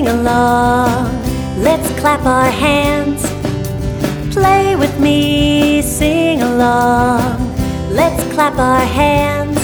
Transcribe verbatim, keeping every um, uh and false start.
along. Let's clap our hands. Play with me, sing along. Let's clap our hands.